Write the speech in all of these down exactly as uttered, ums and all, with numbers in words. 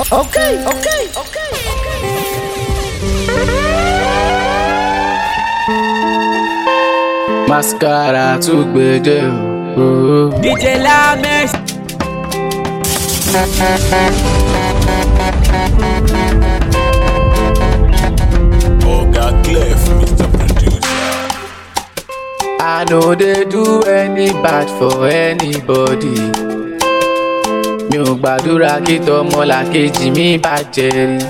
Okay, okay, okay, Mascara tún gbèdé o. D J Lamex. Oga Clef, Mister Producer. I no dey do any bad for anybody. Mi ò gbàdúrà kí tọmọlàkejì mi bàjẹ́ rí.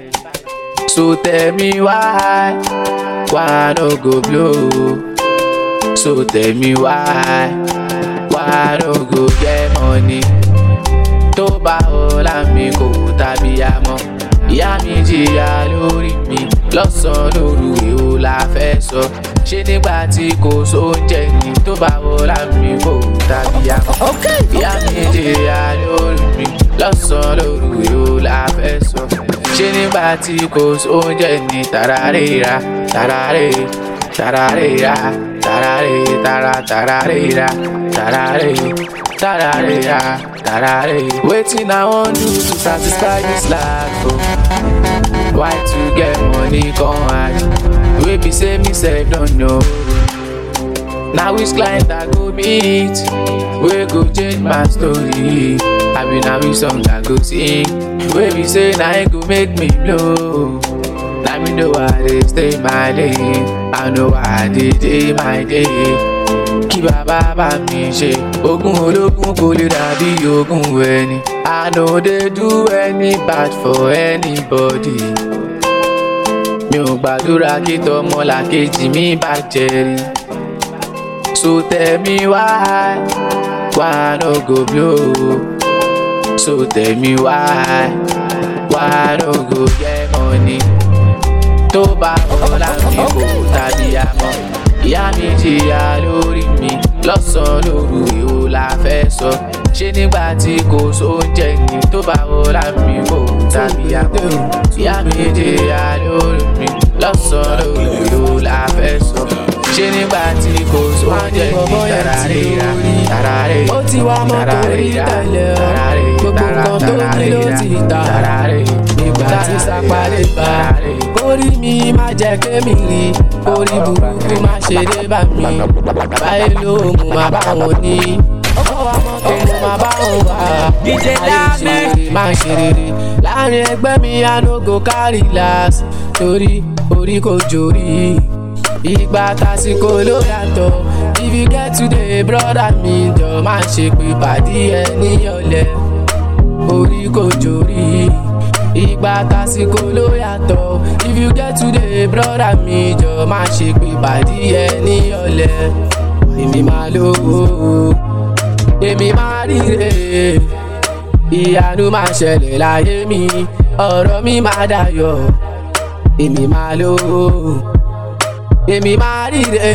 So tell me why, why no go blow? So tell me why, why no go get money? Tó bá ọ̀la mi kò tàbí àmọ́. Ìyá mi jìyà lórí mi lọ́sàn-án lóru èwo la fẹ́ sọ. Ṣé nígbà tí kò sóúnjẹ ni tó bá ọ̀la mi kò tàbí àmọ́. Ìyá mi jìyà lórí mi lọ́sàn-án lóru èwo la fẹ́ sọ. Ṣé nígbà tí kò sóúnjẹ ni tàràrẹ́ra tàràrẹ́ tàràrẹ́ra tàràrẹ́ tàrà tàràrẹ́ra tàràrẹ́ tàràrẹ́ra tàràrẹ́. Wetin I wan do to satisfy this life o? Why to get money come hard? Wey be say me sef don know. Na which client I go meet wey go change my story? Abi na which song I go sing wey be say na e go make me blow? Na me know I dey stay my lane, I know I dey dey my day. Kí bàbá bá mi ṣe ogún ológun kò lè dàbí ogún ẹni. I no dey do any bad for anybody. Mi ò gbàdúrà kí tọmọlàkejì mi bàjẹ́ rí. So tell me why, why no go blow? So tell me why, why no go get money? Tó bá ọ̀la mi kò tàbí àmọ́. Ìyá mi jìyà lórí mi lọ́sàn-án lóru èwo la fẹ́ sọ. Ṣé nígbà tí kò sóúnjẹ ni tó bá ọ̀la mi kò tàbí àmọ́. Ìyá mi jìyà lórí mi lọ́sàn-án lóru èwo la fẹ́ sọ. Ṣé nígbà tí kò sóúnjẹ ni tàràrẹ́ra tàràrẹ́ ó ti wá mọ́tò rí tẹ́lẹ̀ ọ́ gbogbo nǹkan tó ní ló ti tà nígbà tí sápálẹ̀ bá kórí mi má jẹ́ kémi rí kórí burúkú má ṣe dé bá mi báyé ló mú má bá wọn ní ọkọ̀ wa mọ́tò mo má bá wọn wá ayé ìṣeré má ṣe rere láàrin ẹgbẹ́ mi I no go carry last torí orí kò jórí. Ìgbà tásìkò ló yàtọ̀. If you get today brother mi jọ máa ṣe pé pàdé ẹ níyọ̀lẹ̀ orí kò jórí. Ìgbà tásìkò ló yàtọ̀. If you get today brother mi jọ máa ṣe pé pàdé ẹ níyọ̀lẹ̀. Èmi máa lówó, èmi máa ríre, ìyanu máa ṣẹlẹ̀ láyé mi, ọ̀rọ̀ mi máa dayọ̀. Èmi máa lówó, èmi máa ríre,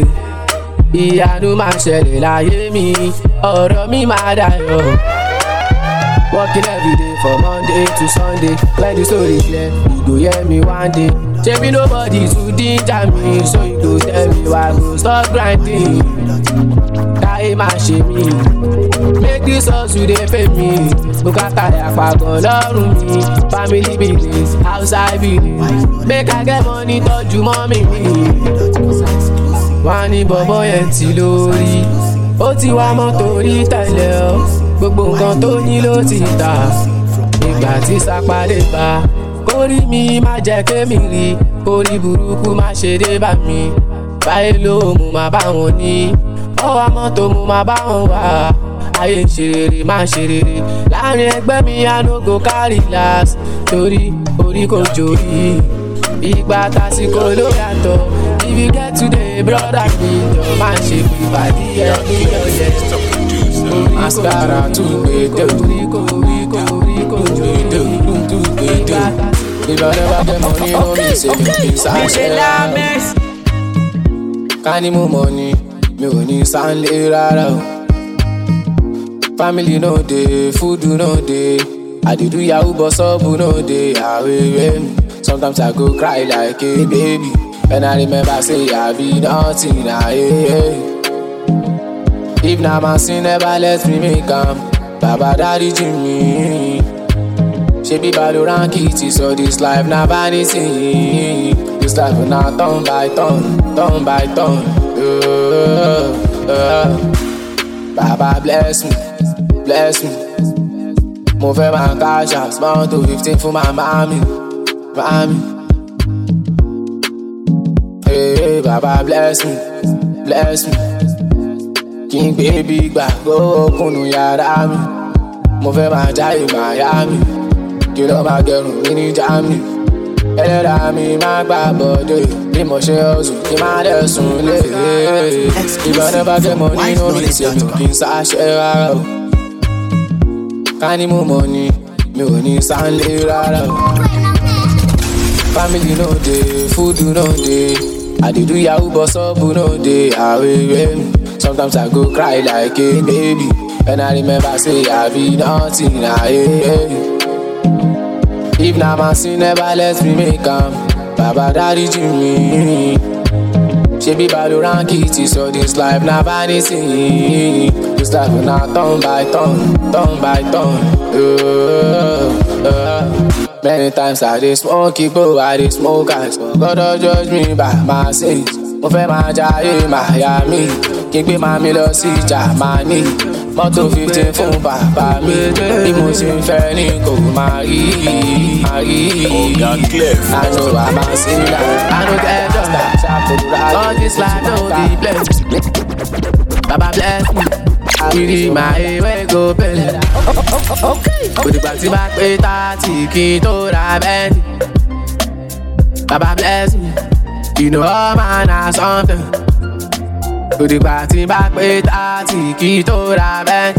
ìyanu máa ṣẹlẹ̀ láyé mi, ọ̀rọ̀ mi máa dayọ̀. Working every day from Monday to Sunday. When the story clear, you go hear me one day. Shebi nobody to ginger me, so you go tell me why I go stop grinding. Káyé máa ṣe mí, make this hustle dey pay me. Bùkátà àpagàn lọ́rùn mi, family business, outside business. Make I get money tọ́jú mọ́mì mi. Wọ́n á ní bọ̀bọ̀ yẹn ti lórí, ó ti wá mọ́tò rí tẹ́lẹ̀ ọ́. Gbogbo nǹkan tó ní ló ti tà nígbà tí sápálẹ̀ bá kórí mi má jẹ́ kémi rí kórí burúkú má ṣe dé bá mi báyé ló mú má bá wọn ní ọwọ́ mọ́tò mú má bá wọn wá ayé ń ṣe rere má ṣe rere láàrin ẹgbẹ́ mi I no go carry last torí orí kò jórí. Ìgbà tásìkò ló yàtọ̀. If you get today brother mi jọ máa ṣe pé pàdé ẹ níyọ̀lẹ̀. Mascara tún gbèdé o. If I never get money, no me say me be D J Lamex. Ká ní mo money, mi ò ní sáńlé rárá o. Family no dey, food no dey. I dey do yahoo but sọ́ọ̀bù no dey. Àwẹ̀wẹ̀ mi, sometimes I go cry like a baby. When I remember say I be nothing, na hey, hey. If na my sin never let me make am, Baba dáríjì mi. She be Valorant kitty, so this life na vanity. This life na turn by turn, turn by turn. Uh, uh. Baba bless me, bless me. Mo fẹ́ máa cash out, small to fifteen for my mommy, mommy. Hey, hey, Baba bless me, bless me. King baby gbà kó kúnnú yàrá mi. Mo fẹ́ máa jáde Miami. Kí ló máa gẹrun mi ní Germany. Ẹlẹ́dàá mi máa gbà bọ̀dé. Bí mo ṣe ọ̀sùn kí máa dẹ̀ sùn lé. Ìbọn bá jẹ́ mo nínú mi ṣe mi kì í ṣàṣẹ rárá o. Ká ní mo mọ̀ ni mi ò ní sáńlé rárá o. Family no dey, food no dey. I dey do yahoo but sub no dey. Àwẹ̀wẹ̀ mi. Sometimes I go cry like a baby. And I remember say I be nothing. Nah, hey, hey. If na my sin never let me make am. Baba daddy Jimmy. She be Valorant kitty, so this life na vanity. This life na turn by turn, turn by turn. Uh, uh. Many times I dey smoke people, I dey smoke ice. God don't judge me by my sins. Mo fẹ́ máa jayé Miami. Kí n gbé màmí lọ sí Germany. Mọ́tò fifteen fún bàbá mi. Bí mo ṣe ń fẹ́ ní kò máa rí. Oga Clef. I know I'm a sinner. I know get just that ṣàkóra. All this life no be blessed. Baba bless me. Kiri my way go belle. Kò dìgbà tí bá pé tààtì kí n tó ra bẹ́ẹ̀ni. Baba bless me. You know all man has something. Kò dìgbà tí bá pé tààtì kí n tó ra bẹ́ẹ̀ni.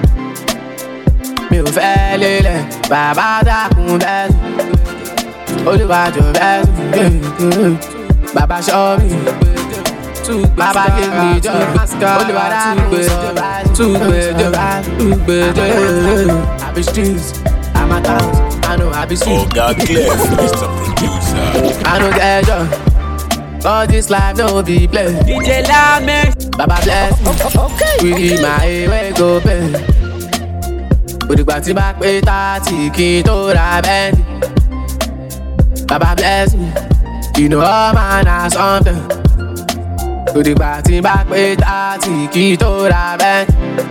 Mi ò fẹ́ lélẹ̀, bàbá dákun bẹ́ẹ̀ni. Olúwàjò bẹ́ẹ̀ni. Baba show me. Baba give me joy. Olúwa dákun sọ báyìí. Túgbèjọ, túgbèjọ. I be streets, I'm a town. I know I be streets. Oga Clef, Mister Producer. I know get joy. All this life no be play. D J Lamex. Baba bless me. We my way go pay. Kò dìgbà tí bá pé tààtì kí n tó ra bẹ́ẹ̀ni. Baba bless me. You know all man has something. Kò dìgbà tí bá pé tààtì kí n tó ra bẹ́ẹ̀ni.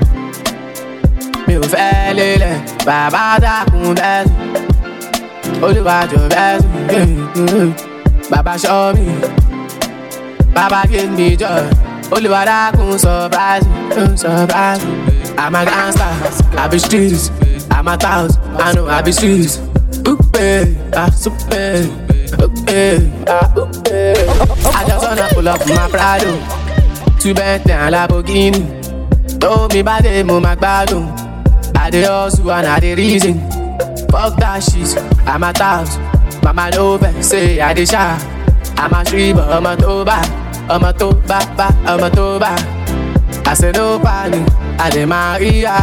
Mi ò fẹ́ lélẹ̀, bàbá dákun bẹ́ẹ̀ni. Olúwàjò bẹ́ẹ̀ni. Baba show me. Baba give me joy. Olúwa dákun surprise me, surprise me. I'm a gangster, I be streets. I'm a thousand, I know I be streets. Oope, ah, super. Oope, ah, oope. I just wanna pull up my Prado. Two Bentley and Lamborghini. Told me about them, mo ma gbádùn. I dey hustle and I dey reason. Fuck that shit, I'm a thousand. Mama no vex, say I dey shy. I'm a street, but I'm a tó bá. I'm a tó bá, bá, I'm a tó bá. I say no panic, I dey Maria.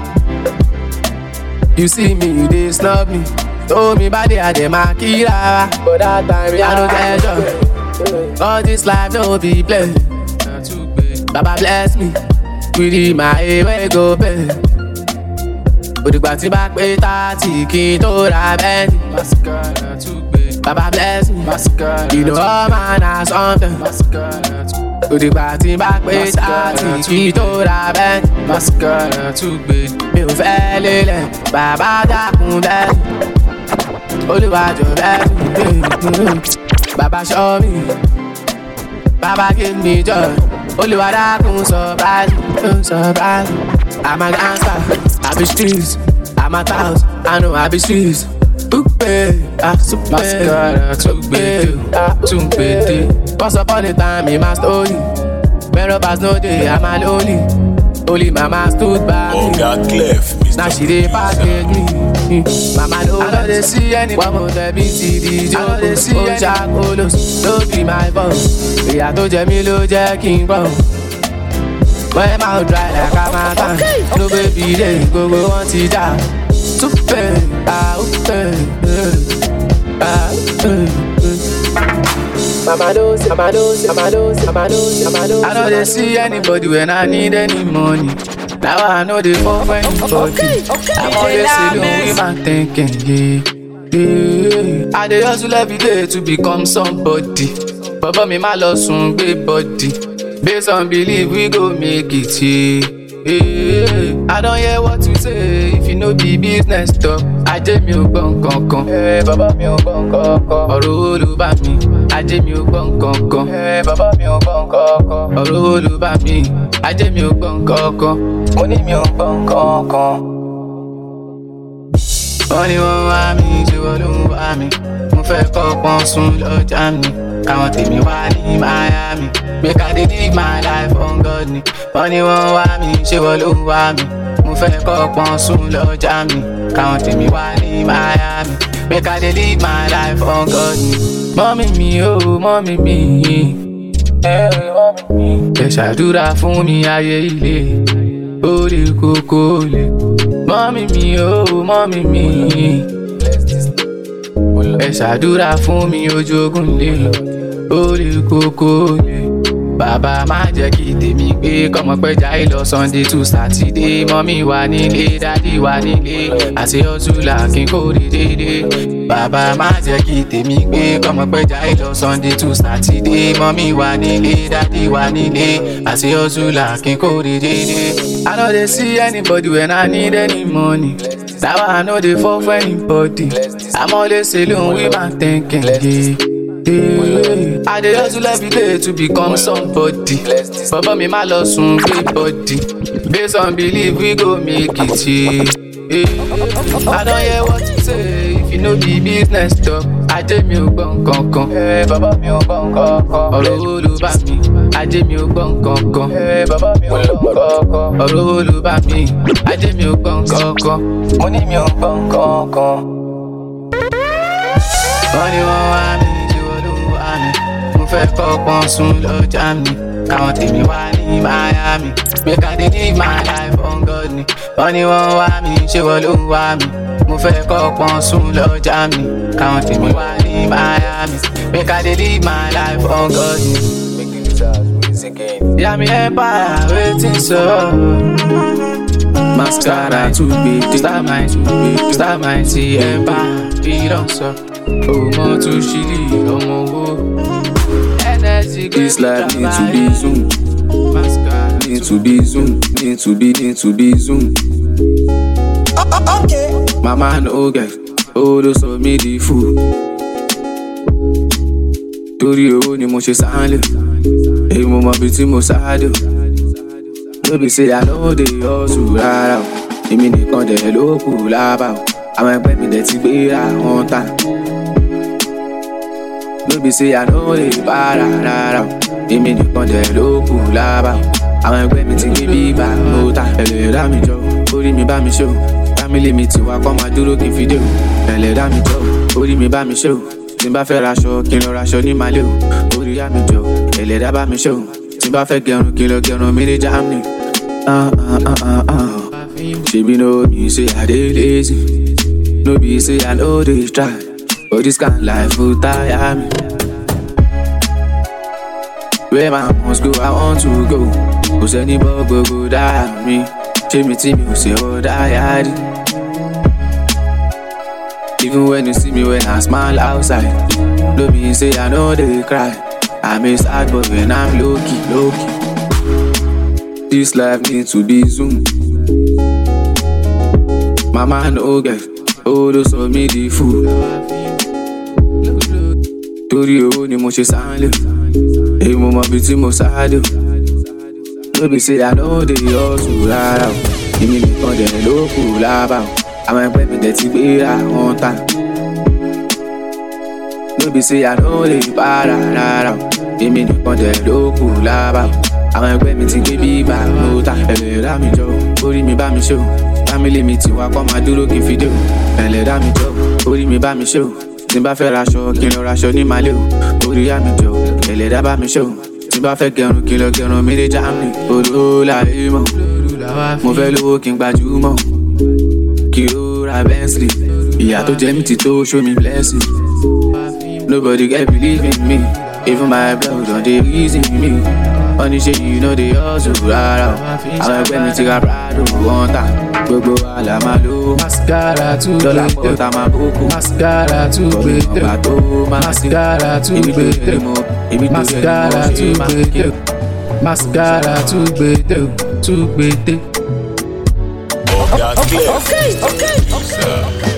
You see me, you dey snub me. Told me body, I dey Makira. But that time, I no get joy. All this life no be play. Baba bless me. With my way go pay. Kò dìgbà tí bá pé tààtì kí n tó ra bẹ́ẹ̀ni. Baba bless me. You know all man has something. Kò dìgbà tí bá pé tààtì kí n tó ra bẹ́ẹ̀ni. Mi ò fẹ́ lélẹ̀, bàbá dákun bẹ́ẹ̀ni. Olúwàjò bẹ́ẹ̀ni. Baba show me. Baba give me joy. Olúwa dákun surprise me, surprise me. I'm a gangster, I be streets. I'm a thousand, I know I be streets. Oope, ah, super. Mascara, túgbèdè, ah, túgbèdè. Once upon a time in my story, when robbers no day, I'm a lonely. Only mama stood by me. Oga Clef, Mister Now she dey package me. Mama no, I know they see any. One more the B T D J. I know they see any. Oja Kolos, don't be my boss. Ìyá tó jẹ mí ló jẹ́ kí n gbọ́. When mouth dry like a man, no baby day, go go want to die. Super, ah, super, ah, Mama knows, mama knows, mama knows, mama knows, mama knows. I know they see anybody when I need any money. Now I know they fall for anybody. I'm always alone with my thinking, yeah. Yeah. I dey hustle every day to become somebody. Baba me my loss soon great body. Based on belief we go make it, yeah. Yeah. I don't hear what you say if you know be business talk. Ajé mi ò gbọ́ nǹkan kan. Hey, bàbá mi ò gbọ́ nǹkan kan. Ọ̀rọ̀ wo ló bá mi? Ajé mi ò gbọ́ nǹkan kan. Hey, bàbá mi ò gbọ́ nǹkan kan. Ọ̀rọ̀ wo ló bá mi? Ajé mi ò gbọ́ nǹkan kan. Mo ní mi ò gbọ́ nǹkan kan. Wọ́n ní wọ́n wá mi, ṣé wọ́n ló ń wá mi? Mo fẹ́ kọ́pọ́n sún lọ́jà mi. Káwọn tèmi wá ní Miami. Make I dey live my life on God ni. Wọ́n ní wọ́n wá mi, ṣé wọ́n ló ń wá mi? Mo fẹ́ kọ́pọ́n sún lọ́jà mi. Káwọn tèmi wá ní Miami. Make I dey live my life on God ni. Mọ́mí mi o, mọ́mí mi. Ẹ mọ́mí mi. Ẹ ṣàdúrà fún mi ayé ilé. Ó lè kókó lè. Mọ́mí mi o, mọ́mí mi. Ẹ ṣàdúrà fún mi ojú ogun lè. Ó lè kókó lè. Bàbá má jẹ́ kí tèmi gbé kọ́mọ pẹ́jà ìlọ Sunday to Saturday. Mọ́mí wà nílé, dádì wà nílé. Àti ọ̀túnla kí n kórè dédé. Bàbá má jẹ́ kí tèmi gbé kọ́mọ pẹ́jà ìlọ Sunday to Saturday. Mọ́mí wà nílé, dádì wà nílé. Àti ọ̀túnla kí n kórè dédé. I no dey see anybody when I need any money. Now I know they fall for anybody. I'm always alone with my thinking, yeah. Yeah. I dey hustle every day to become somebody. Baba me my loss soon great body. Based on belief we go make it, yeah. Yeah. I don't hear what you say if you know be business talk. Ajé mi ò gbọ́ nǹkan kan. Hey, bàbá mi ò gbọ́ nǹkan kan. Ọ̀rọ̀ wo ló bá mi? Ajé mi ò gbọ́ nǹkan kan. Hey, bàbá mi ò gbọ́ nǹkan kan. Ọ̀rọ̀ wo ló bá mi? Ajé mi ò gbọ́ nǹkan kan. Mo ní mi ò gbọ́ nǹkan kan. Wọ́n ní wọ́n wá mi, ṣé wọ́n ló ń wá mi? Mo fẹ́ kọ́pọ́n sún lọ́jà mi. Káwọn tèmi wá ní Miami. Make I dey live my life on God ni. Wọ́n ní wọ́n wá mi, ṣé wọ́n ló ń wá mi? Mo fẹ́ kọ́pọ́n sún lọ́jà mi. Káwọn tèmi wá ní Miami. Make I dey live my life on God ni. Yeah, me empire waiting so. Mascara too big, start my too big, start my T empire. Be don't so. Oh, more to shitty, oh more. This life need to be zoom. Need to be zoom. Need to be, need to be zoom. Okay. My man, oh guys, oh those of me the fool. Torí owó ni mo ṣe sáńlẹ̀, èyí mo mọ bí tí mo sáádé o. No be say I know dey hustle rárá o, èmi nìkan dẹ̀ ló kù lábà o. Àwọn ẹgbẹ́ mi dẹ̀ ti gbéra wọn tán. No be say I know dey para rárá o, èmi nìkan dẹ̀ ló kù lábà o. Àwọn ẹgbẹ́ mi ti gbé bíbá ló tán. Ẹlẹ́dàá mi jọ, orí mi bá mi ṣe o. Family mi ti wá kọ́ máa dúró kí n fi dé o. Ẹlẹ́dàá mi jọ, orí mi bá mi ṣe o. Tí n bá fẹ́ raṣọ, kí n lọ raṣọ ní Mali o. Orí yá mi jọ, ẹlẹ́dàá bá mi ṣe o. Tí n bá fẹ́ gẹrun, kí n lọ gẹrun mi ní Germany. Uh, uh, uh, uh, uh. Shebi know me say I dey lazy. No be say I know dey try. But this kind life will tire me. Where my must go, I want to go. Kò sẹ́ni bọ́ gbogbo dáa mi. Ṣé mi tí mi ò ṣe ọ́ dáa rí? Even when you see me when I smile outside, no be say I know they cry. I'm a sad boy when I'm low-key, low-key. This life needs to be zoom. My man, oh guys, oh those of me the fool. Torí owó ni mo ṣe sáńlẹ̀, èyí mo mọ bí tí mo sáádé o. No be say I know they hustle rárá o, èmi nìkan dẹ̀ ló kù lábà o. Àwọn ẹgbẹ́ mi dẹ̀ ti gbéra wọn tán. No be say I know they para rárá o, èmi nìkan dẹ̀ ló kù lábà o. Àwọn ẹgbẹ́ mi ti gbé bíbá ló tán. Ẹlẹ́dàá mi jọ, orí mi bá mi ṣe o. Family mi ti wá kọ́ máa dúró kí n fi dé o. Ẹlẹ́dàá mi jọ, orí mi bá mi ṣe o. Tí n bá fẹ́ raṣọ, kí n lọ raṣọ ní Mali o. Orí yá mi jọ, ẹlẹ́dàá bá mi ṣe o. Tí n bá fẹ́ gẹrun, kí n lọ gẹrun mi ní Germany. Olówó láyé mọ̀, mo fẹ́ lówó kí n gbajúmọ̀. Kí ó ra Bentley, ìyá tó jẹ mí ti tó show me blessing. Nobody get believe in me, even my blood don dey reason me. wọ́n ní ṣe yìí ló dé hustle rárá o. Àwọn ẹgbẹ́ mi ti ra Prado wọ́n tà, gbogbo wa là máa lò ó. Mascara tún Dọ́là gbé pọ̀ tá máa bókù. Mascara tún gbé Ọgbà tó máa Mascara tún ibi tó gbé yẹ mo ibi tó yẹ Mascara mo tún ṣe máa gbé kí. Mascara tún gbé tún gbé. Oga Clef, producer.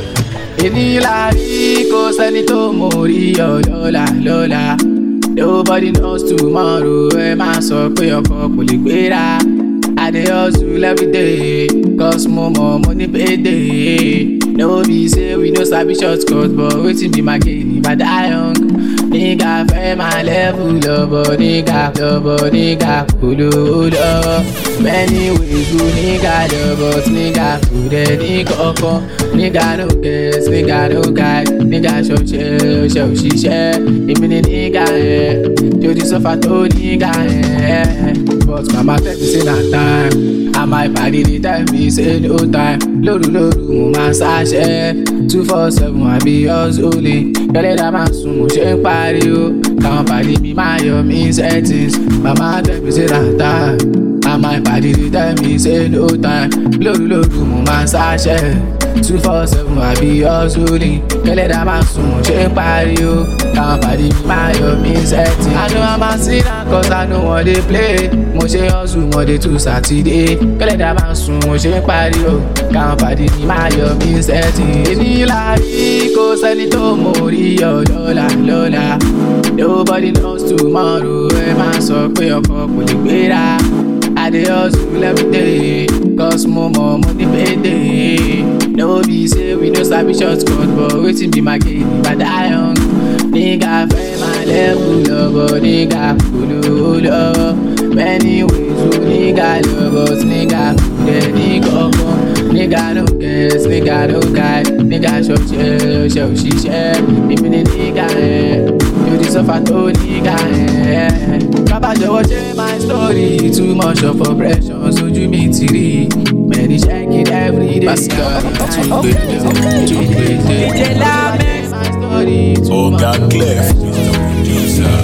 Èní la rí kò sẹ́ni tó mọ̀ rí ọ lọ́la lọ́la. Nobody knows tomorrow. Ẹ máa sọ pé ọkọ kò lè gbéra. I dey hustle every day, cause mo mọ̀ mo ní payday. No be say we no sabi shortcut, but wetin be my gain if I die young? Nigga fẹ́ máa level lọ́bọ̀, nigga lọ́bọ̀, nigga kò lówó lọ́wọ́. Many ways go nigga lọ́bọ̀, nigga kò dẹ̀ ní kankan. Nigga no guess, nigga no guide, nigga ṣọṣẹ́ ṣe òṣìṣẹ́. Èmi ni nigga yẹn, jòdì sọ́fà tó nigga yẹn. But mama tell me say na time, and my body dey tell me say no time. Lóru lóru mo máa ṣáṣẹ́, two four seven àbí hustling. Kẹ́lẹ́dá máa sùn mo ṣe ń pariwo, káwọn pàdé mi máa yọ mí settings. Mama tell me say na time, and my body dey tell me say no time. Lóru lóru mo máa ṣáṣẹ́, two four seven àbí hustling. Kẹ́lẹ́dá máa sùn mo ṣe ń pariwo, káwọn pàdé mi máa yọ mí settings. I know I'm a sinner cause I know what they play. Mo ṣe hustle Monday to Saturday. Kẹ́lẹ́dá máa sùn mo ṣe ń pariwo, káwọn pàdé mi máa yọ mí settings. Èní la rí kò sẹ́ni tó mọ̀ rí ọ lọ́la lọ́la. Nobody knows tomorrow. Ẹ máa sọ pé ọkọ kò lè gbéra. I dey hustle every day, cause mo mọ̀ mo ní payday. No be say we no sabi shortcut, but wetin be my gain if I die young? Nigga fẹ́ máa level lọ́bọ̀, nigga kò lówó lọ́wọ́. Many ways go nigga lọ́bọ̀, nigga kò dẹ̀ ní kankan. Nigga no guess, nigga no guide, nigga ṣọṣẹ́ ṣe òṣìṣẹ́. Èmi ni nigga yẹn, jòdì sọ́fà tó nigga yẹn. Bàbá jọ̀wọ́ ṣe my story, too much of oppression sójú mi ti rí. Many checking every day. Mascara tún gbé tún gbé dé. D J Lamex. My story, too Oga much of Clef, oppression. producer.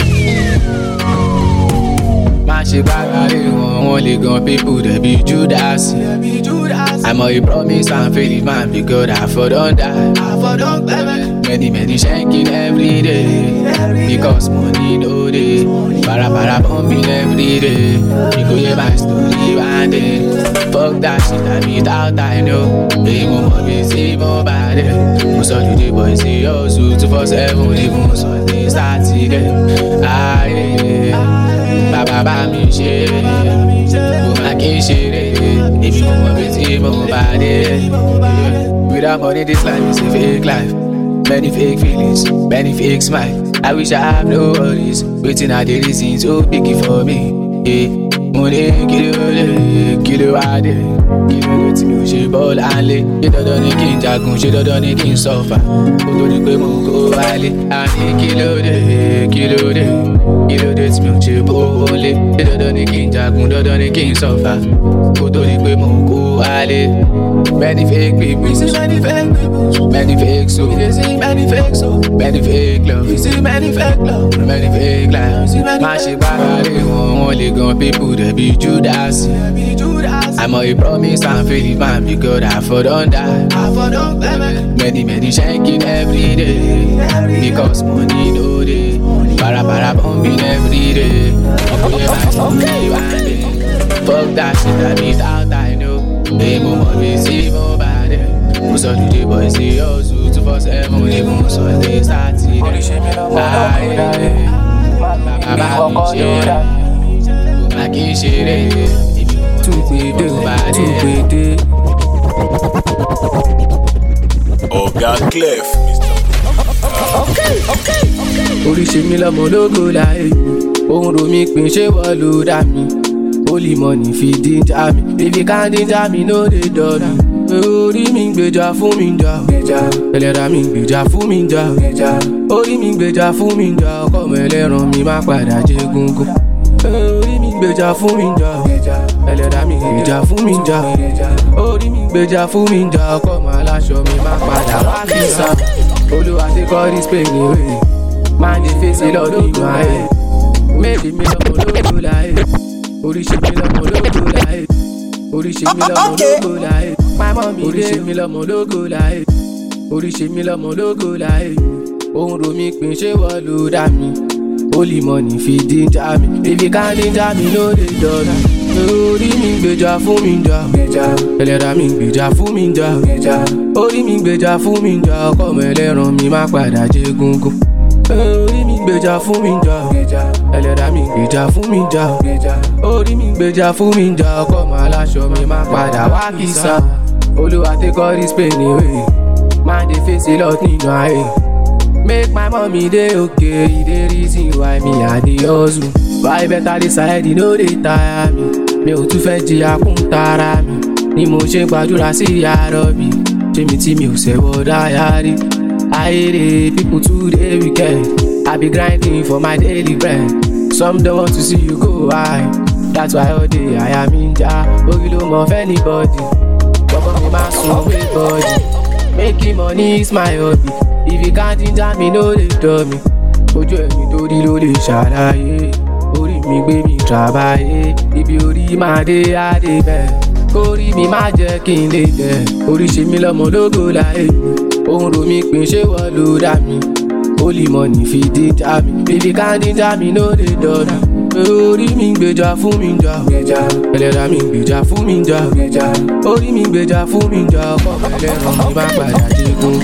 Má ṣe gbára lé wọn, wọ́n lè gan people dey be Judas. Àmọ́ he promise and fail it man be God, I for don die. Many many shanking every day, because money no dey. Para para pumping every day, you go hear my story one day. Fuck that shit I beat out I know. Èyí mo mọ̀ bí sí mo bá dé. Mo sọ ju dé boy sí hustle two four seven even Sunday Saturday. Ayé bàbá bá mi ṣe, mo máa kí n ṣeré. Èmi mo mọ̀ bí tí mo bá dé. Without money this life is a fake life. Many fake feelings, many fake smile. I wish I have no worries. Waiting at the reason so big for me. Yeah. Mo ní kí ló dé, kí ló wá dé. Kí ló dé tí mi ò ṣe bọ́ọ̀lù àlè. Ṣé dandan ni kí n jagun, ṣé dandan ni kí n sọ̀fà. Kó tó di pé mo kó wálé. Àní kí ló dé, kí ló dé. Kí ló dé tí mi ò ṣe bọ́ọ̀lù. Ṣé dandan ni kí n jagun, dandan ni kí n sọ̀fà. Kó tó di pé mo kó wálé. Many fake people, we see many fake people, many fake souls, we see many fake souls, many fake love, we see many fake love, many fake life. Má ṣe gbára lé wọn, wọ́n lè gan people dey be Judas. Àmọ́ he promise and fail it man be God, I for don die. Many many shanking every day, because money no dey. Para para pumping every day, you go hear my story one day. Fuck that shit I beat out I know. Èyí mo mọ̀ bí sí mo bá dé. Mo sọ ju dé boy sí hustle two four seven even Sunday Saturday. Ayé bàbá mi ṣe, mo máa kí n ṣeré. Tún gbé dé, tún gbé dé. Oga Clef, Orí ṣe mí lọ́mọ ológo láyé mi, ohun ro mi pín ṣé wọ́n ló dá mi. Holy money fi díjà mi, if you can't díjà mi no dey dọ̀ mi. Orí mi ń gbèjà fún mi jà, ẹlẹ́dàá mi ń gbèjà fún mi jà. Orí mi ń gbèjà fún mi jà, ọkọ mi ẹlẹ́ran mi má padà jẹ gungun. Orí mi ń gbèjà fún mi jà, ẹlẹ́dàá mi ń gbèjà fún mi jà. Orí mi ń gbèjà fún mi jà, ọkọ mi aláṣọ mi má padà wá kí sá. Olúwa ti kọ́ this pain away, máa ń jẹ fèsì lọ́dún ìgbà ẹ̀. méjì mi lọ́mọ lógo láyé oríṣi mi lọ́mọ lógo láyé oríṣi mi lọ́mọ lógo láyé oríṣi mi lọ́mọ lógo láyé oríṣi mi lọ́mọ lógo láyé ohun ro mi pin ṣé wọ́n ló dá mi holy money fi díjà mi if you can't díjà mi no dey dọ́là orí mi gbèjà fún mi jà ẹlẹ́dàá mi gbèjà fún mi jà orí mi gbèjà fún mi jà ọkọ mi ẹlẹ́ran mi má padà jẹ́ gungun orí mi gbèjà fún mi jà ẹlẹ́dàá mi gbèjà fún mi jà orí mi gbèjà fún mi jà ọkọ mi aláṣọ mi má padà wá kìsà olúwa take all this pain away man dey face a lot nínú ayé make my mommy dey okay e dey reason why me I dey hustle buy better decide e no dey tire me mi ò tún fẹ́ jìyà kún tara mi ni mo ṣe gbàdúrà sí yàrá mi ṣé mi tí mi ò ṣẹ̀wọ̀ dáyàrí ayére people too dey wicked I be grinding for my daily bread some don't want to see you go high that's why all day I am in ja orí ló mọ fẹ́ anybody gbọ́gbọ́n mi máa sùn wé body making money is my hobby if you can't ginger me no dey dọ̀ mi ojú ẹni torí ló lè ṣàlàyé orí mi gbé mi tàbáyé ibi orí máa dé adé bẹ́ẹ̀ kórí mi má jẹ́ kí n lè bẹ̀ oríṣi mi lọ́mọ lógo láyé ohun ro mi pin ṣé wọ́n ló dá mi holy money fi díjà mi if you can't ginger me no dey dọ̀ mi orí mi gbèjà fún mi jà ẹlẹ́dàá mi gbèjà fún mi jà orí mi gbèjà fún mi jà ọkọ ẹlẹ́ran mi má padà jẹ́ gungun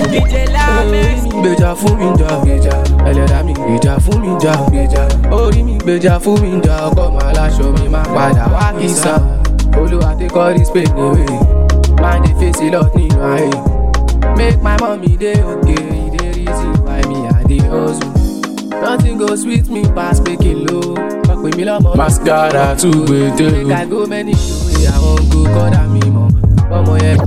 orí mi gbèjà fún mi jà ẹlẹ́dàá mi gbèjà fún mi jà orí mi gbèjà fún mi jà ọkọ mi aláṣọ mi má padà wá kìsà olúwa take all this pain away man dey face a lot nínú ayé make my mommy dey okay e dey reason why me I dey hustle nothing go sweet me pass making low pè mí lọ́mọ mascara tún gbèdé o. make I go many way I wan go kọ́dà mi mọ̀ ọmọ yẹn.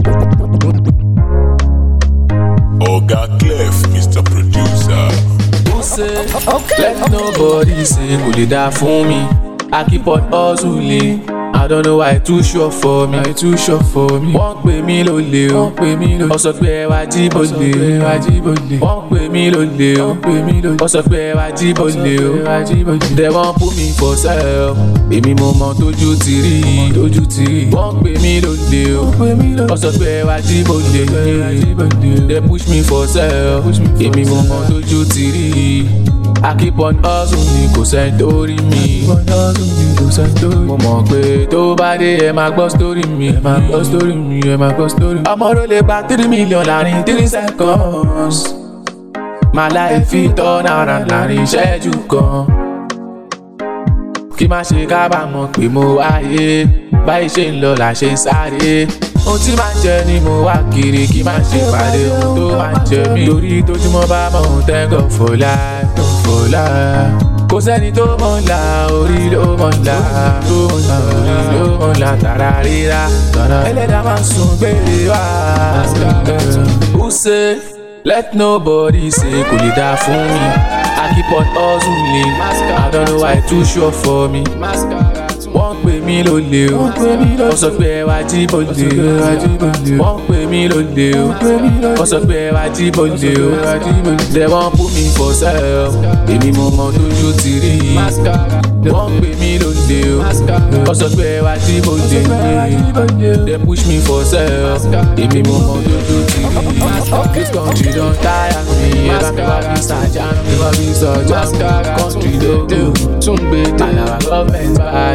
Oga Clef, Mister Producer. Who say let nobody say kò lè dá fún mi I keep on hustling I don't know why too sure for me I too sure for me wọ́n pè mí lólè o wọ́n pè mí lólè wọ́n sọ pé ẹ wá jí bọ́lẹ̀ wọ́n pè mí lólè o wọ́n sọ pé ẹ wá jí bọ́lẹ̀ o they wan put me for sale èmi mo mọ tójú ti rí tójú ti rí wọ́n pè mí lólè o wọ́n sọ pé ẹ wá jí bọ́lẹ̀ they push me for sale èmi mo mọ tójú ti rí I keep on hustling kò sẹ́ni tó rí mi mo mọ̀ pé tó bá dé ẹ máa gbọ́ story mi ẹ máa gbọ́ story mi ẹ máa gbọ́ story mi. ọmọ ló lè gba three million láàrin three seconds my life fit turn around láàrin ìṣẹ́jú kan kí má ṣe kábàámọ̀ pé mo wáyé báyìí ṣe ń lọ là ṣe ń sáré ohun tí máa ń jẹ ni mo wá kiri kí má ṣe pàdé ohun tó máa ń jẹ mí torí tójúmọ́ bá mọ̀ ohun thank God for life for life kò sẹ́ni tó mọ̀ ńlá orí ló mọ̀ ńlá orí ló mọ̀ ńlá tàrà ríra ẹlẹ́dàá máa ń sùn gbére wá. Who say let nobody say kò lè dá fún mi I keep on hustling I don't know why too sure for me wọ́n pè mí lólè o wọ́n sọ pé ẹ wá jí bọ́lẹ̀ wọ́n pè mí lólè o wọ́n sọ pé ẹ wá jí bọ́lẹ̀ o they wan put me for sale èmi mo mọ tójú ti rí wọ́n pè mí lólè o wọ́n sọ pé ẹ wá jí bọ́lẹ̀ they push me for sale èmi mo mọ tójú ti rí this country don tire me ẹ bá mi wá bí sàjà mi wá bí sàjà country lógo tún gbé dé and our government bad.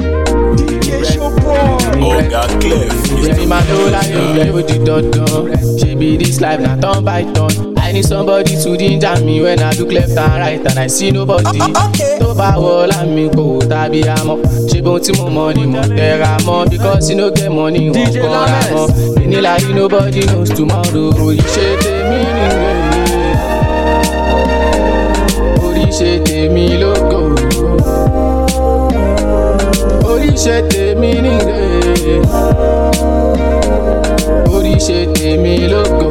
Oga Clef, Every man know like you, play with the dandan. She be this life, na turn by turn. I need somebody to ginger me when I look left and right and I see nobody. Tó bá wọlá mi kò tàbí àmọ́. Ṣé bóun tí mo mọ̀ ni mo tẹra mọ́? Because you no get money, wọ́n kọ́ ra mọ́. Èní láyé nobody knows tomorrow. Orí ṣe tèmi nìwé. Orí ṣe tèmi lógo. Orí ṣe tèmi nìre orí ṣe tèmi lógo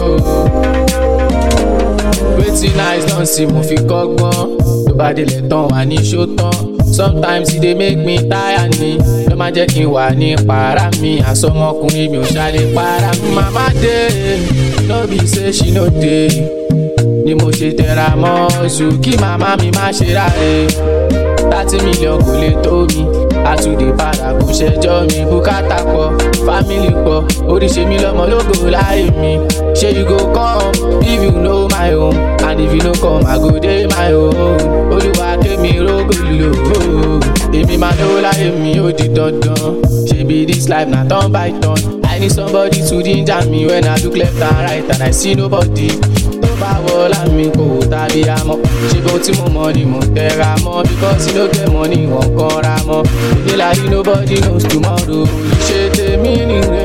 wetin nice don see mo fi kọ́gbọ́n tó bá délẹ̀ tán wà ní ṣó tán sometimes e dey make me tire ni ló máa jẹ́ kí n wà ní para mi àsọmọkùnrin mi ò ṣàlè para mi mama dey no be say she no dey ni mo ṣe tẹra mọ́ ọ̀ṣù kí màmá mi má ṣe ráre. Thirty million kò lè tó mi, àtúndì padà kò ṣẹjọ́ mi. Bùkátà pọ̀, fámìlì pọ̀, oríṣi mi lọ́mọ lógo láì mi. Ṣé you go come if you know my home, and if you no come I go dey my own. Olúwa kémi rógò lò ó, èmi máa lówó láyé mi ó di dandan. Ṣebí this life na turn by turn. I need somebody to ginger me when I look left and right and I see nobody. Tó bá wọlá mi kò tàbí àmọ́, ṣé bó tí mo mọ̀ ni mo tẹra mọ́. Because you no get money wọ́n kanra mọ́. Ìdí láyé nobody knows tomorrow. Oríṣi tèmi nìyẹn,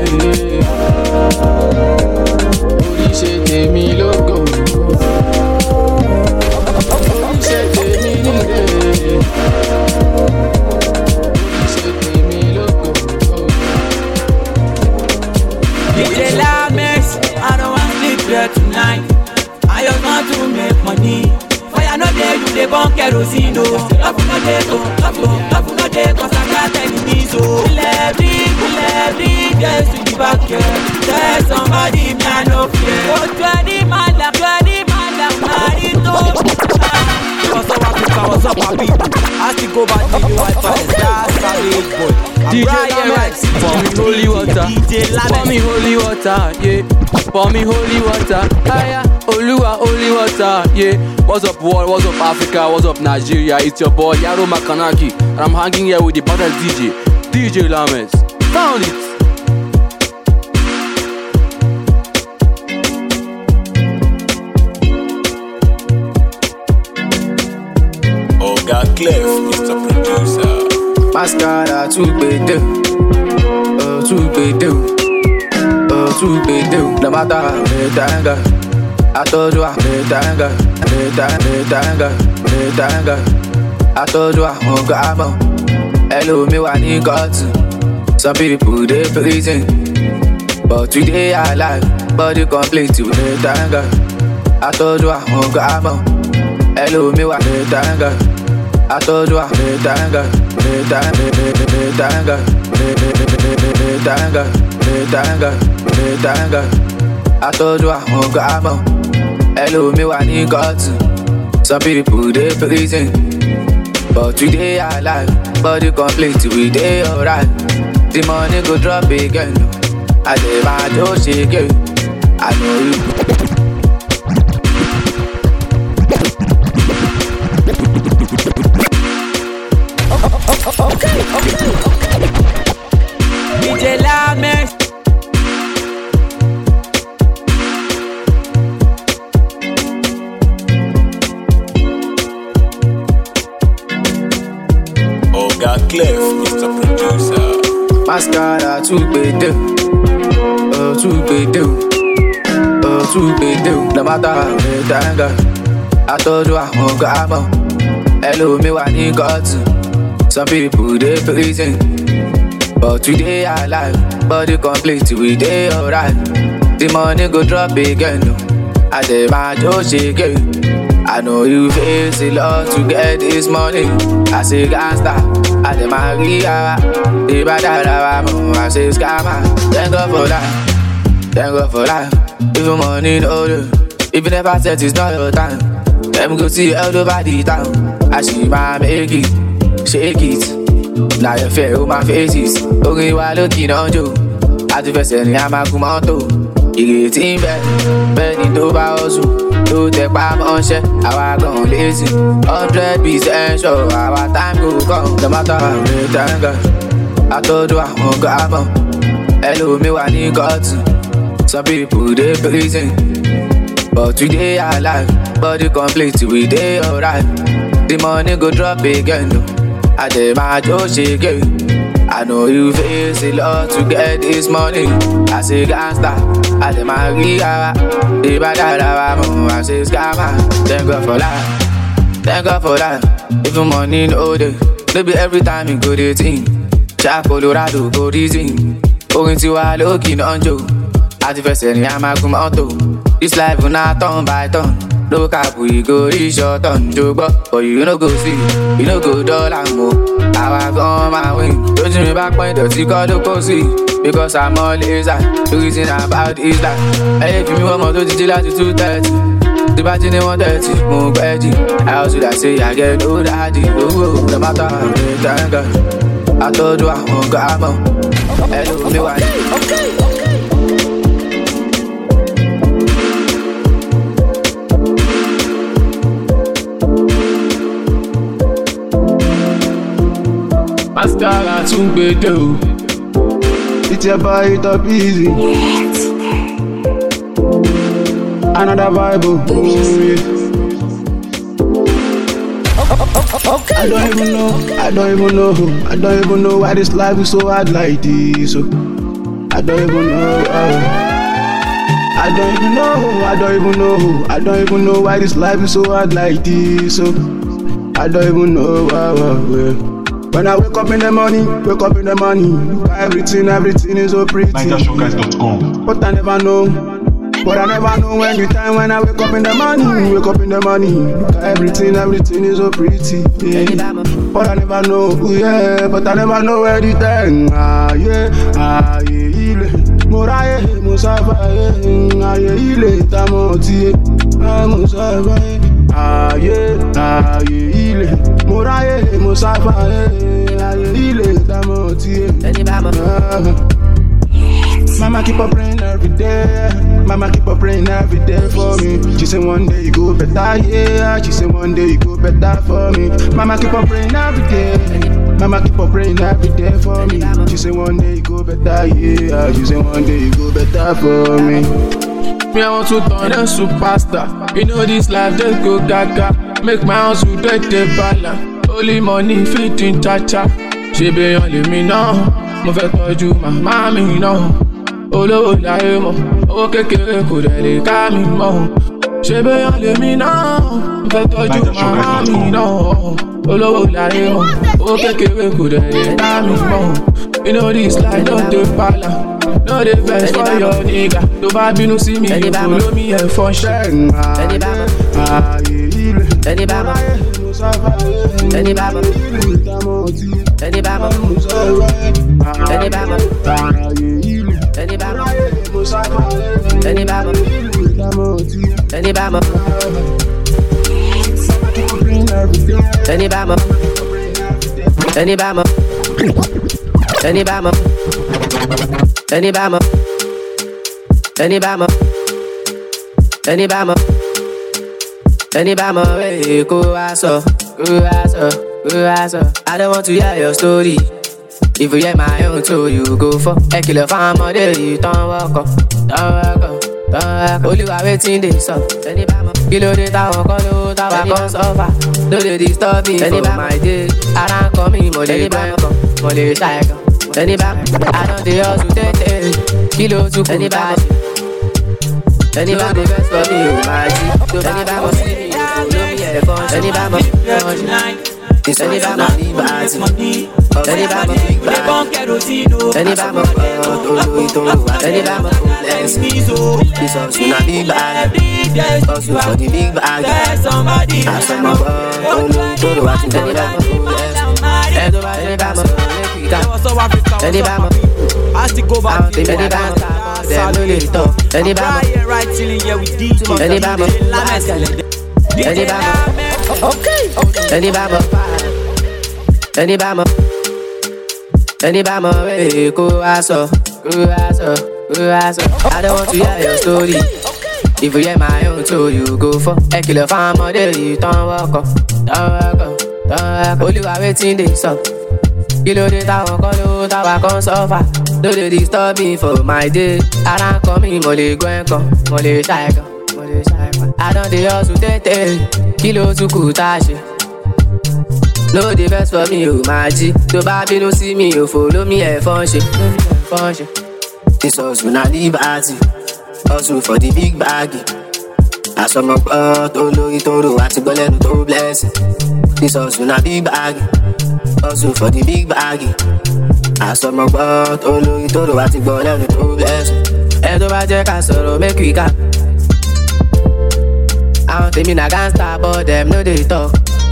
oríṣi tèmi lógo. Oríṣi tèmi nìyẹn, oríṣi tèmi lógo. D J Lamex, I don't want sleep here tonight. I just want to make money. Fire no dey, you dey burn kerosene. Love no dey, go, love no, love no dey, cause I got enemies. Oh, kill every, kill every, just to give back here. Tell somebody me I no fear. Oh, twenty man, twenty man, marito. What's up, Africa? What's up, my people? I still go back to the white fire, that's savage boy. D J Lamex, pour me holy water, pour me holy water, yeah. Pour me holy water, aya, Oluwa holy water, yeah. What's up world, what's up Africa, what's up Nigeria? It's your boy Yaro Makanaki, and I'm hanging here with the baddest D J, D J Lamex. Sound it. Oga Clef, Mister Producer. Mascara too gbede, oh too gbede, oh too gbede. No matter how many times I told you I'm a tanga, a tanga, a tanga, a tanga. I told you I'm a grandma. Hello, me when you got to. Some people they prison, but today I alive, body complete to a tanga. I told you I'm a grandma. Hello, me when you tanga. I told you I'm a tanga, a tanga, a tanga, a tanga, a tanga, a tanga. I told you I'm a grandma. Hello, me when you got to. Some people they prison, but today I alive, body complete we day alright. The money go drop again, I dey my door shake it. I know you. Okay, okay, okay. D J Lamex. Oga Clef, Mister Producer. Mascara too gbede, oh too gbede, oh too gbede. No matter how many times I told you I'm a grandma. Hello, me when you got to. Some people they prison, but today I alive, body complete we day alright. The money go drop again, I dey my door shake it. I know you face a lot to get this money. I say gangsta, I dey my ria. The badara, I say scammer. Thank God for life, thank God for life. If your money no do, if you never said it's not your time, them go see everybody down. I see my make it. Shake it, now you feel my faces. Only while looking on you, I do first and I'm a kumanto. You get in bed, bending over also. Do take my money, I gone lazy. Hundred percent sure our time go come. No matter how many times I told you I'm a grandma. Hello, me when you got to. Some people they prison, but today I alive, body complete we day alright. The money go drop again. I dey my door shake it. I know you face a lot to get this money. I say gangsta, I dey my ria. The badara, I say scammer. Thank God for life, thank God for life. If your money no dey, maybe every time you go dey think. Jack Colorado go reason. Going to a looking on Joe. I the first and I'm a kumanto. This life will not turn by turn. No cap, we go reach your turn, Joe, but you no go see, you no go dull and more. I go my way, don't you me back point that you got to go see. Because I'm always at, the reason about is that, hey, if you want more to do like two thirty, The party they want dirty, move veggie. I also that say I get no daddy. Oh, no matter how they thank God. I told you I won't come out. Hello, me why? Okay, okay, okay. Mascara tún gbèdé o. It's your boy, it up easy. Another Bible. Oh, yeah. Okay. I don't even know, I don't even know, I don't even know why this life is so hard like this. So I don't even know. Oh. I don't even know, I don't even know, I don't even know why this life is so hard like this. So I don't even know. Oh, oh, yeah. When I wake up in the morning, wake up in the morning, everything, everything is so pretty. niger showguys dot com. But I never know, but I never know when the time when I wake up in the morning, wake up in the morning, everything, everything is so pretty. Yeah. But I never know, yeah, but I never know where the time. Ah yeah, ah yeah, ile, moraye, musafa, yeah, ah yeah, ile, tamoti, ah musafa, ah yeah, ah yeah, ile, moraye, musafa, yeah, ah yeah, ile, tamoti, ah. Mama keep on praying every day. Mama keep on praying every day for me. She say one day you go better, yeah. She say one day you go better for me. Mama keep on praying every day. Mama keep on praying every day for me. She say one day you go better, yeah. She say one day you go better for me. Me I want to turn a superstar. You know this life just go gaga. Make my house with the balance. Only money fit in cha-cha. She be only me now. Mo fẹ́ tọ́jú màmá mi náà. Olówó láyé mọ̀, owó kékeré kò dẹ̀ lè ká mi mọ́. Ṣé béèyàn lèmi náà? Mo fẹ́ tọ́jú màmá mi náà. Olówó láyé mọ̀, owó kékeré kò dẹ̀ lè ká mi mọ́. You know this life no dey pala, no dey vex for your nigga. Tó bá bínú sí mi, follow me ẹ̀ fọ́ ṣẹ́. Ẹni bá mọ̀, ẹni bá mọ̀, ẹni bá mọ̀, ẹni bá mọ̀, ẹni bá mọ̀, ẹni bá mọ̀, ẹni bá mọ̀, ẹni bá mọ̀, ẹni bá mọ̀, ẹni bá mọ̀, ẹni bá mọ̀, ẹni bá mọ̀, ẹni bá mọ̀, ẹni bá mọ̀, ẹni bá mọ̀, hey, kó wá sọ, kó wá sọ, kó wá sọ. I don't want to hear your story. If you hear my own too, you go for. Ẹ kìlọ̀ fáwọn ọmọdé yìí tán wọ́kọ̀, tán wọ́kọ̀, tán wọ́kọ̀. Olúwa wetin dey sọ. Ẹni bá mọ̀. Kí ló dé táwọn kan ló táwa kan sọ́fà? No dey disturb me for my day. Ara ń kọ́ mi, mo lè gbẹ́ kan, mo lè ṣàìkàn. Ẹni bá mọ̀. I don dey hustle tètè. Kí ló tún kù bá ṣe? Ẹni bá dey vex for me, o máa jí. Ẹni bá mọ̀ sí mi, olómi ẹ̀fọn. Ẹni bá mọ̀, ẹni bá mọ̀ ní bàtì. Ẹni bá mọ̀ big bag. Ẹni bá mọ̀ olórí tó wà. Ẹni bá mọ̀ bless me. This hustle na big bag. Hustle for the big bag. Àsọmọ bọ̀ olórí tó wà. Ẹni bá mọ̀ bless me. Ẹni bá mọ̀ ẹni bá mọ̀ àwọn tèmi ẹni bá mọ̀ dem no lè tọ̀. Ẹni bá mọ̀ ẹni bá mọ̀ ẹni bá mọ̀ ẹni bá mọ̀ ẹni bá mọ̀ ẹni bá mọ̀ wey kó wá sọ, kó wá sọ, kó wá sọ. I don't want to hear your story. If you hear my own too, you go for. Ẹ kìlọ̀ fáwọn ọmọdé yìí tán wọ́kọ̀, tán wọ́kọ̀, tán wọ́kọ̀. Olúwa wetin dey sọ. Kí ló dé táwọn kan ló táwa kan sọ́fà? No dey disturb me for my day. Ara ń kọ́ mi, mo lè gbọ́ ẹ̀kan, mo lè ṣàìkàn, mo lè ṣàìkàn. I don dey hustle tètè. Kí ló tún kù tá a ṣe? No dey vex for me, o máa jí. Tó bá bínú sí mi, o follow me ẹ̀fọn ṣe. Ẹ̀fọn ṣe. This hustle na liberty. Hustle for the big bag. Àsọmọ gbọ́ tó lórí tó rò àti gbọ́ lẹ́nu tó blessing. This hustle na big bag. Hustle for the big bag. Àsọmọ gbọ́ tó lórí tó rò àti gbọ́ lẹ́nu tó blessing. Ẹ tó bá jẹ́ ká sọ̀rọ̀ make we cap. Àwọn tèmi na gangster but dem no dey talk.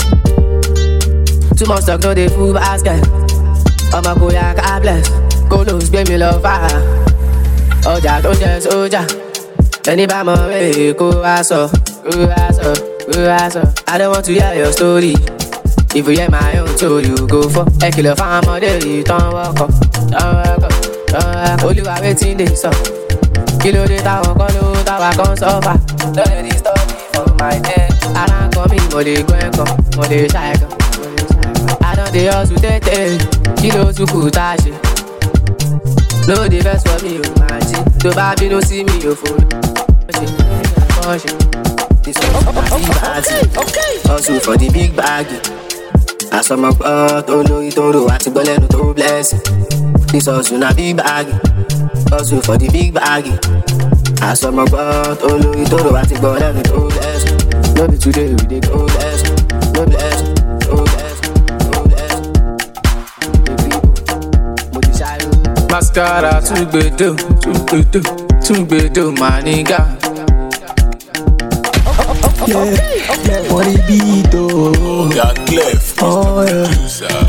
Too much talk no dey full basket. Ọmọ kò yá ká bless. Kó ló ń gbé mi lọ fà. Ọjà tó jẹ sójà. Anybody way, go ass up, go ass up, go ass up. I don't want to hear your story. If you hear my own, so you go for a killer farm or day, don't walk up, don't walk up, don't walk up. Only while waiting this up. Kilo de ta won kon lo ta wa kon suffer. Don't let it stop me from my head. I don't come in, mo dey go enko, mo dey shy go. I don't dey hustle tete, kilo tu kuta she. No the best for me, oh my G. To baby no see me, oh for. This one's my big bag. Hustle for the big bag. I saw my blood, oh no, it don't I to go let no bless. This hustle na big bag. Hustle for the big bag. I saw my blood, oh no, it don't I to go let no bless. No be today we dey go bless, no bless, no bless, no bless. Mascara to gbedo, to gbedo, to gbedo, my nigga. Yeah, yeah, for the beat, oh. Oga Clef, Oh, yeah. producer.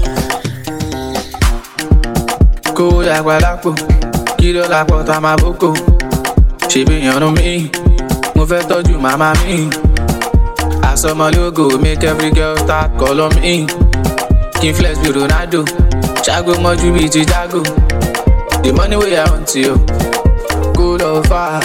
Kó dàgbà lápò, kí ló lápò tá máa bókò. Ṣèbí ìyànnú mi, mo fẹ́ tọ́jú màmá mi. Àsọmọ lógo make every girl start call on me. Kí n flex bí Ronaldo, ṣágo mọ́jú bíi ti Jago. The money wey I want you, kó lọ fà.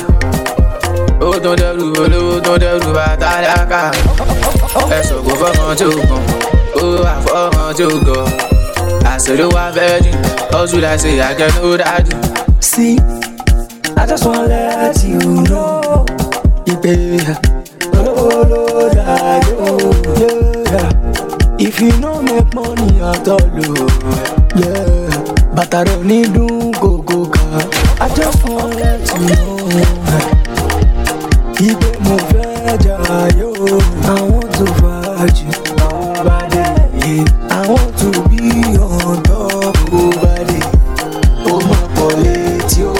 Ó tún dẹrù olówó tún dẹrù bàtà dáká. Ẹ̀sọ̀ kò fọ́mọ tí ó kàn, ó wà fọ́mọ tí ó gọ̀. Àṣírí wa virgin, hustle I say I get no daddy. See, I just wanna let you know. You pay, oh, Lord, I know, yeah. If you no make money at all, oh, yeah. But I don't need to go, go, go. I just wanna let you know. You get more fragile, yo. I want to fight you, nobody, yeah. I want to be on top, nobody. Oh, my bullet, yo.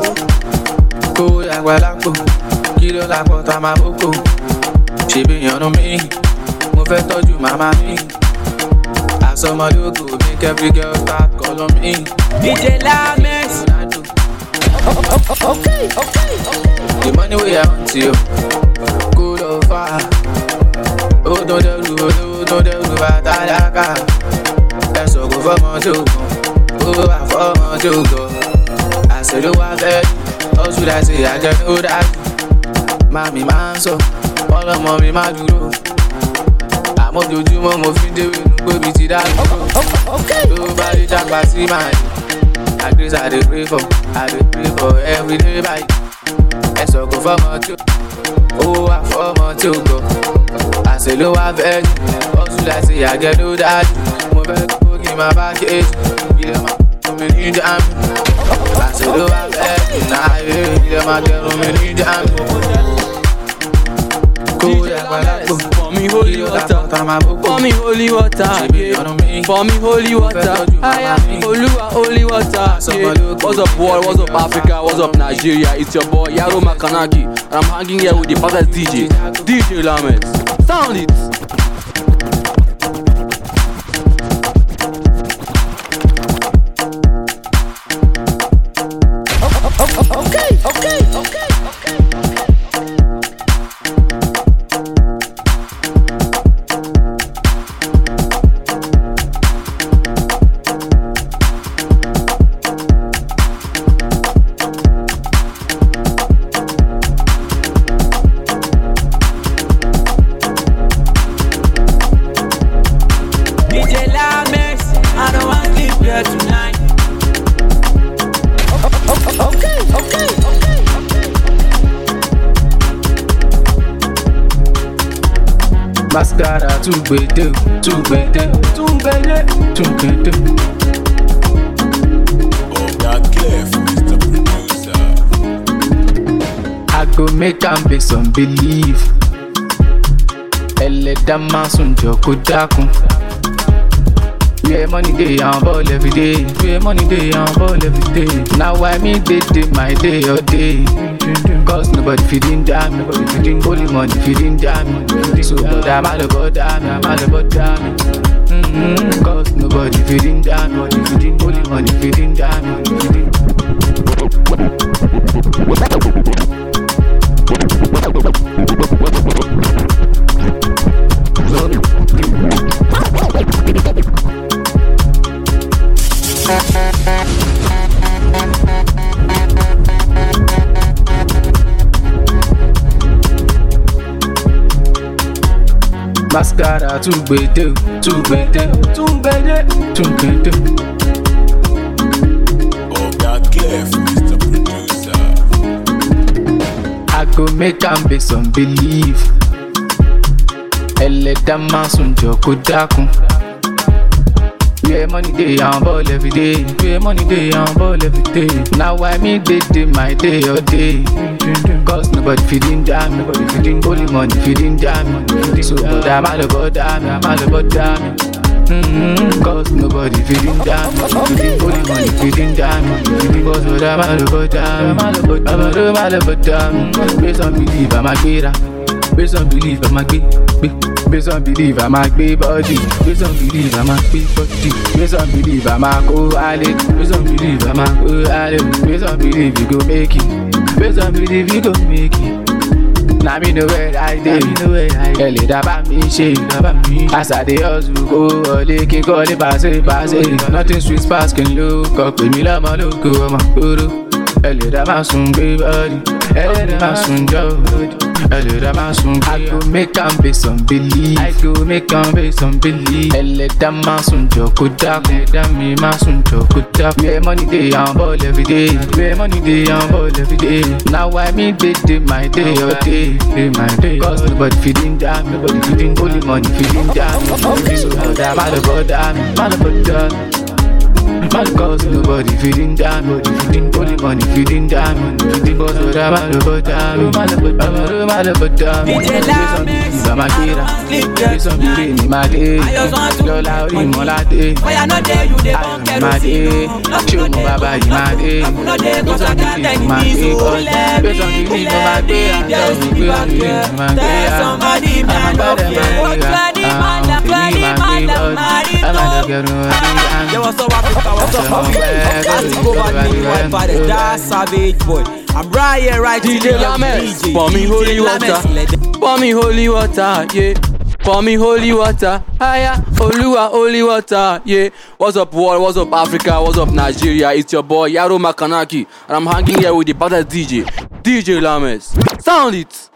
Kó dàgbà lápò, kí ló lápò tá máa bókò. Ṣèbí ìyànnú mi, mo fẹ́ tọ́jú màmá mi. Àsọmọ lógo make every girl start call on me. D J Lamex. Okay, okay, okay. The money wey I want you, kó lọ fà. Ó tún dẹrù olówó tún dẹrù bàtà dáká. Ẹ̀sọ̀ kò fọ́mọ tí ó kàn, ó wà fọ́mọ tí ó gọ̀. Àṣírí wa fẹ́ hustle I say I get no daddy. Màmí máa ń sọ, ọlọ́mọ mi máa dúró. Àmọ́ ojoojúmọ́ mo fi ń déwé nú gbóbi ti dá dúró. Tó bá rí jápa sí màá ní. I grace I dey pray for, I dey pray for every day báyìí. Ẹ̀sọ̀ kò fọ́mọ tí ó wà fọ́mọ tí ó gọ̀. Àṣẹ ló wá fẹ́ jù, hustle I say I get no daddy. Mo fẹ́ kó kí n máa bá kéèjì, ilé máa fún mi ní jáàmù. Àṣẹ ló wá fẹ́ jù náà, ilé máa kẹrù mi ní jáàmù. Kó dàgbà lápò, For me holy kí ló water, lápò tá máa bókò. for me holy water, Ṣèbí yeah. ìyànnú mi, For me holy water, aya, Oluwa holy water, yeah. What's up world, what's up Africa, what's up Nigeria? It's your boy Yaro Makanaki, and I'm hanging here with the baddest D J, D J Lamex. Sound it. Okay, okay, okay, okay. D J Lamex. I don't want to sleep here tonight. Okay, okay, okay, okay. Mascara to gbedo, to gbedo, to gbedo, to gbedo. Oga Clef, Mister Producer. I go make am based on belief. Ẹlẹ́dàá máa sùn jọ kó dákun. Where money dey and ball every day. Where money dey and ball every day. Now why me dey dey my day or day? Cause nobody feeding jam me. Nobody feeding holy money feeding jam me. So bother my bother me, my bother me. Mm-hmm. Cause nobody feeding jam me. Nobody feeding holy money feeding jam me. Mascara tún gbèdé, tún gbèdé, tún gbèdé, tún gbèdé. Oga Clef, Mister Producer. I go make am based on belief. Ẹlẹ́dàá máa sùn jọ kó dákun. Where money dey and ball every day. Where money dey and ball every day. Now why me dey dey my day or day? Cause nobody feeding jam, nobody feeding only money feeding jam. So bother my bother me, my bother me. Mm-hmm. Cause nobody feeding jam, feeding only money feeding jam. Cause bother my bother me, my bother me. Based on belief, I'm a killer. Based on belief, I'm a kid. Based on belief, I'm a big body. Based on belief, I'm a big body. Based on belief, I'm a go island. Based on belief, I'm a go island. Based on belief, you go make it. Based on belief, you go make it. Now me know where I did. Me know where I did. That about me, shit, about me. As I dey hustle, go all they can call it pass it, pass it. Nothing sweet sparks can look up. Me love my look, go my guru. That my soon baby body. That my soon Joe. I go make am based on belief. I go make am based on belief. Ẹlẹ́dàá máa sùn jọ kó dákun. Ẹlẹ́dàá mi máa sùn jọ kó dákun. Where money dey and ball every day. Where money dey and ball every day. Now why me dey dey my day or day, day my day. Cause nobody feeding jam, nobody feeding only money feeding jam. So bother, my bother me, my bother me. Man, cause nobody feeding down, nobody feeding only money feeding down, feeding boss with a man about down, man about down. D J Lamex, I'm a kid, there's some beauty in my day. You're loud in my day. Why not there? You dey gon' kerosene. Show me baba in my day. No dey cause I can't tell my you day. so let me, There's some beauty in my day. just to be back here. Tell somebody man up here. What's ready, man up, ready, man up, marito. Yo, what's up, Africa? What's up, Africa? Let's go back to the white by the dark savage boy. I'm right here, right D J Lamex, pour me holy water, pour me holy water, yeah. Pour me holy water, higher, Oluwa holy water, yeah. What's up, world? What's up, Africa? What's up, Nigeria? It's your boy Yaro Makanaki, and I'm hanging here with the baddest D J, D J Lamex. Sound it.